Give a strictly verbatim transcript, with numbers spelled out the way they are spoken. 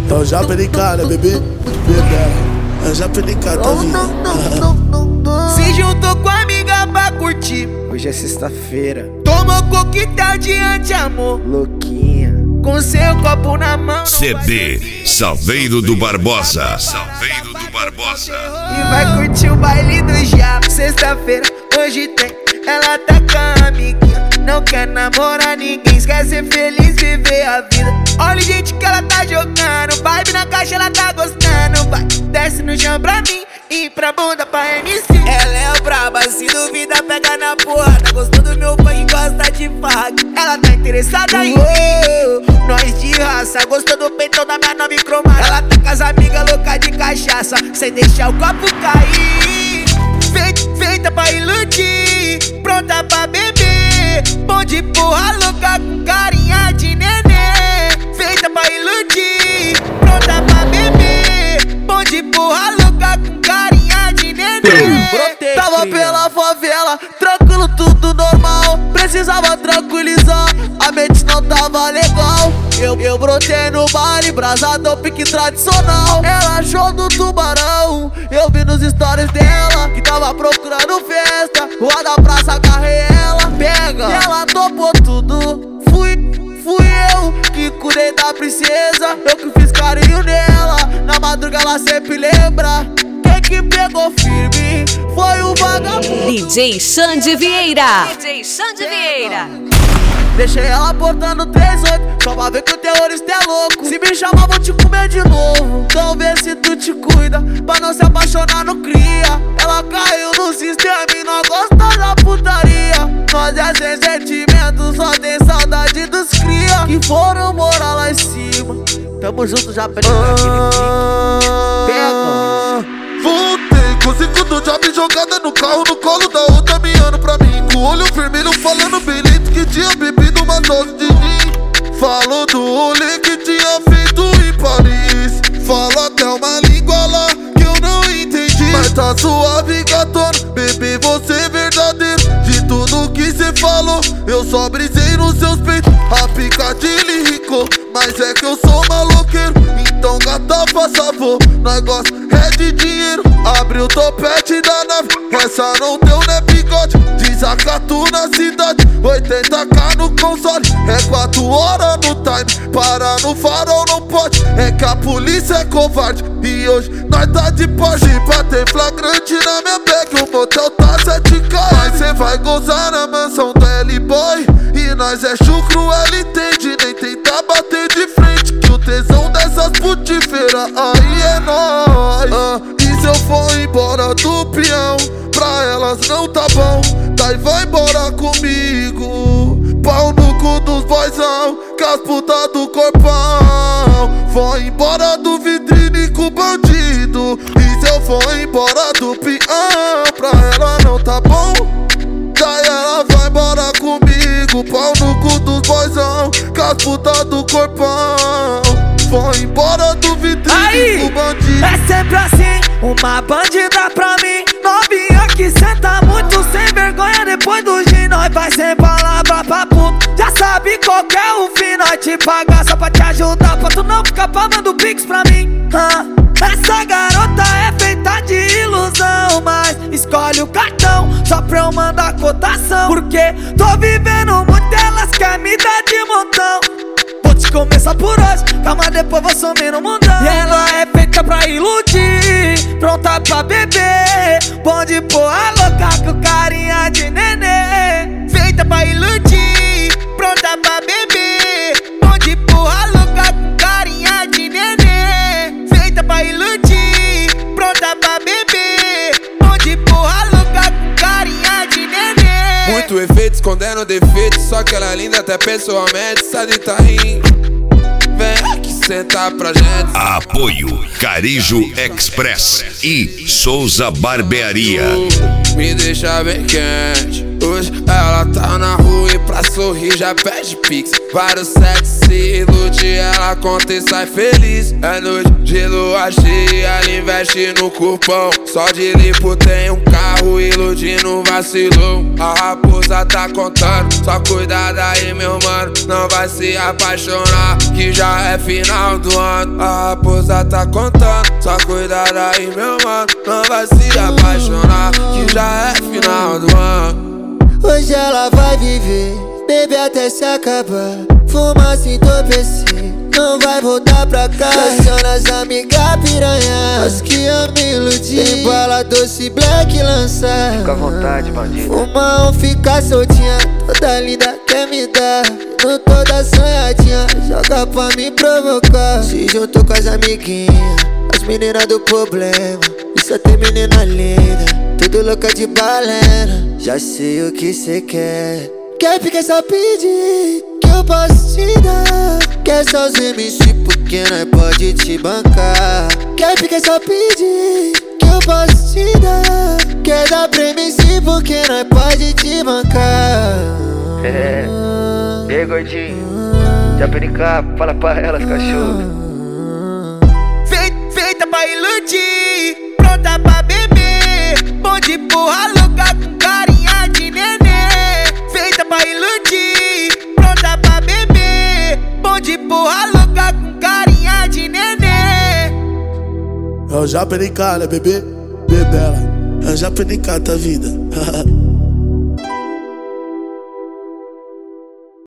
Então já pelicada, bebê, bebê. Já pelicada, tá vindo. Se juntou com a amiga pra curtir. Hoje é sexta-feira. Tomou coquetel de anti-amor. Louquinha. Com seu copo na mão. C D Salveiro do Barbosa. Salveiro do Barbosa. E vai curtir o baile do diabo. Sexta-feira, hoje tem. Ela tá com a amiguinha. Não quer namorar ninguém. Quer ser feliz, viver a vida. Olha o jeito que ela tá jogando. Vibe na caixa, ela tá gostando. Vai, desce no chão pra mim e pra bunda pra M C. Ela é braba, se duvida, pega na porrada. Gostou do meu funk, gosta de farra. Ela tá interessada em mim. Nós de raça, gostou do peitão da minha nova cromada. Ela tá com as amigas louca de cachaça, sem deixar o copo cair. Feita, feita pra iludir, pronta pra beber. Bom de porra louca com carinha de nenê. Feita pra iludir, pronta pra beber. Bom de porra louca com carinha de nenê. Brotei, Tava cria. pela favela, tranquilo, tudo normal. Precisava tranquilizar, a mente não tava legal. Eu, eu brotei no baile, brasadão, pique tradicional. Ela achou do tubarão, eu vi nos stories dela que tava procurando festa. Rua da praça, agarrei ela, pega. E ela topou tudo, fui, fui eu que cuidei da princesa. Eu que fiz carinho nela, na madruga ela sempre lembra. Quem que pegou firme foi o vagabundo D J Xande Vieira. D J Xande Vieira. Deixei ela portando três oito, só pra ver que o terrorista é louco. Se me chamar vou te comer de novo. Então vê se tu te cuida, pra não se apaixonar no cria. Ela caiu no sistema e não gosta da putaria. Nós é sem sentimento, só tem saudade dos cria que foram morar lá em cima. Tamo junto já, pega Pega. Voltei com cinco do job jogada no carro, no colo da outra miando pra mim. Com o olho vermelho falando bem lento que tinha bebido uma dose de gin. Falou do rolê que tinha feito em Paris. Fala até uma língua lá que eu não entendi. Mas tá suave, gatona, bebê, você é verdadeiro. De tudo que cê falou, eu só brisei nos seus peitos. A picadilha enricou, mas é que eu sou maloqueiro. Então gata, faz favor, nós gosta é de dinheiro. Abre o topete da nave, essa não deu, né, bigode. Desacato na cidade, oitenta k no console. É quatro horas no time, para no farol não pode. É que a polícia é covarde e hoje nós tá de Porsche. Pra ter flagrante na minha bag, o motel tá sete k. Mas cê vai gozar na mansão do L-Boy. E nós é chucro, L T de nem tentar bater de frente. Que o tesão dessas putifeiras aí é nóis. ah, E se eu for embora do peão, pra elas não tá bom. Daí vai embora comigo. Pau no cu dos boizão, com as putas do corpão. Vou embora do vitrine com o bandido. E se eu for embora do peão, pra ela não tá bom. Daí ela vai embora comigo. Pau no cu dos boizão, com as putas do corpão. Vou embora do vitrine Aí, com o bandido. é sempre assim, uma bandida pra mim. Novinha que senta muito sem vergonha. Depois do gin nós vai sem palavra pra puto. Já sabe qual que é o fim, nós te pagar só pra te ajudar, pra tu não ficar pagando pix pra mim. ah, Essa garota é feita de ilusão, mas escolhe o cartão só pra eu mandar cotação. Porque tô vivendo muito, elas querem me dar de montão. Vou te começar por hoje, calma, depois vou sumir no mundão. E ela é feita pra iludir, pronta pra beber. Bom de porra louca com carinha de nenê. Feita pra iludir, pronta pra beber. Bom de porra louca com carinha de nenê. Feita pra iludir, pronta pra beber. Bom de porra louca com carinha de nenê. Muito efeito escondendo defeito, só que ela é linda até pessoalmente. Sabe tá rindo, vem aqui sentar pra gente. Apoio Carijo Express e Souza Barbearia. Me deixa bem quente, Hoje ela tá na rua e pra sorrir já pede pix. Vários sexy ilude, ela conta e sai feliz. É noite de lua cheia, ela investe no corpão. Só de lipo tem um carro, iludindo vacilou. A raposa tá contando, só cuidado aí meu mano, não vai se apaixonar, que já é final do ano. A raposa tá contando, só cuidado aí meu mano, não vai se apaixonar, que já é final do ano. Hoje ela vai viver, bebe até se acabar, fuma sem entorpecer, não vai voltar pra casa. Aciona as amigas piranha, as que eu me iludi. Tem bala doce black lançar, Fica à vontade, bandido. Fuma ou fica soltinha, toda linda quer me dar, não toda sonhadinha, joga pra me provocar. Se juntou com as amiguinhas, as meninas do problema, e só tem menina linda, tudo louca de balena. Já sei o que cê quer, quer ficar só pedir, que eu posso te dar. Quer só os M C porque nós pode te bancar. Quer ficar só pedir, que eu posso te dar. Quer dar pra M C porque nós pode te bancar. É. E aí, gordinho? Já perica, fala pra elas, cachorro. Feita, feita pra iludir, pronta pra beber, bom de porra louca com carinha de nenê. Feita pra iludir, pronta pra beber, bom de porra louca com carinha de nenê. É o Japerica, né, bebê? Bebela, é o Japerica da vida.